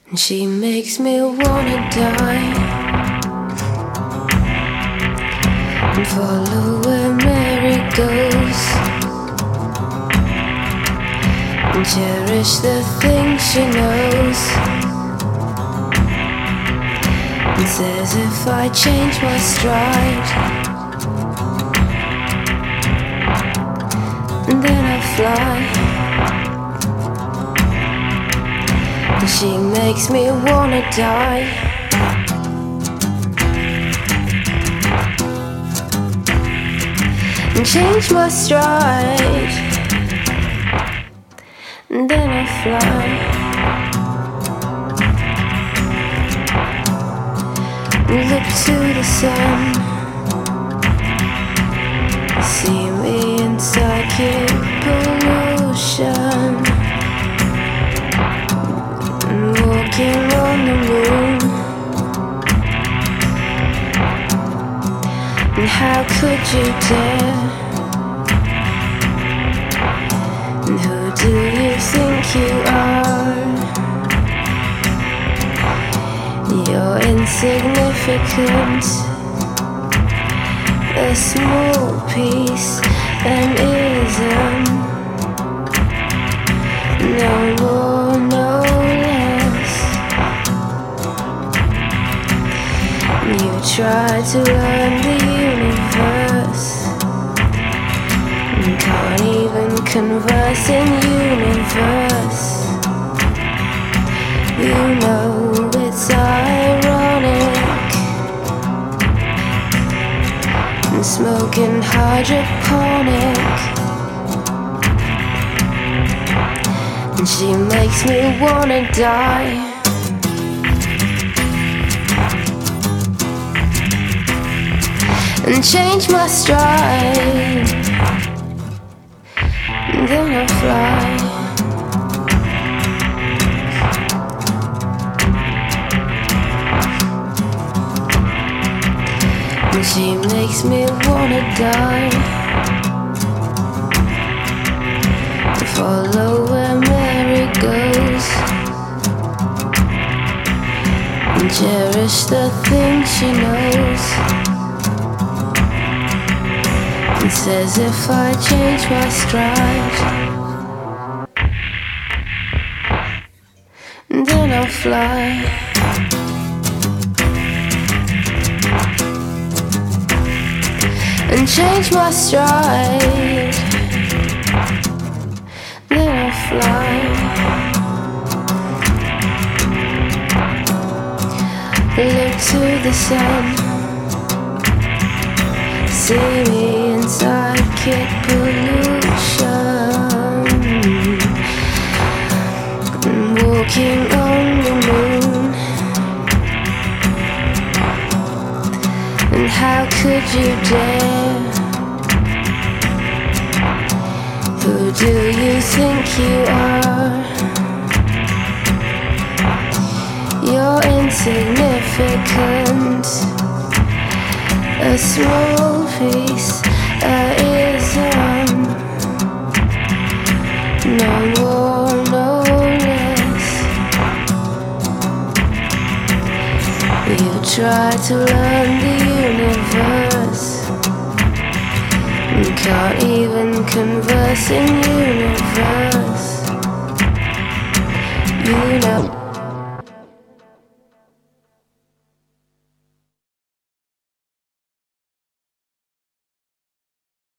And she makes me wanna die and follow where Mary goes, and cherish the things she knows, and says if I change my stride, and then I fly. And she makes me wanna die and change my stride, and then I fly. And look to the sun, see me in psychic pollution, walking on the moon. And how could you dare? And who do you think you are? You're insignificant, a small piece, an ism. No more, no less. You try to learn the universe, and can't even converse in universe. You know it's ironic, and smoking hydroponic. And she makes me wanna die and change my stride, and then I fly. And she makes me wanna die, follow where Mary goes, and cherish the things she knows, and says if I change my stride, and then I'll fly. And change my stride, then I fly. Look to the sun, see me in psychic pollution, walking on the moon. And how could you dare? Who do you think you are? You're insignificant, a small piece, a ism. No more, no less. You try to learn the universe, you can't even converse in universe. You know